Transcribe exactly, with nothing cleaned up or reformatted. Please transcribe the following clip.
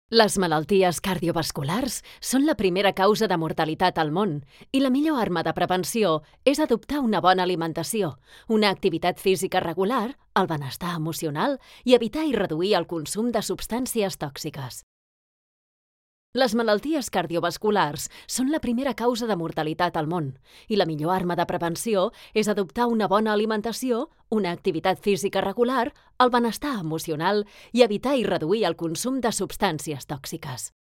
Les malalties cardiovasculars són la primera causa de mortalitat al món i la millor arma de prevenció és adoptar una bona alimentació, una activitat física regular, el benestar emocional i evitar i reduir el consum de substàncies tòxiques. Les malalties cardiovasculars són la primera causa de mortalitat al món i la millor arma de prevenció és adoptar una bona alimentació, una activitat física regular, el benestar emocional i evitar i reduir el consum de substàncies tòxiques.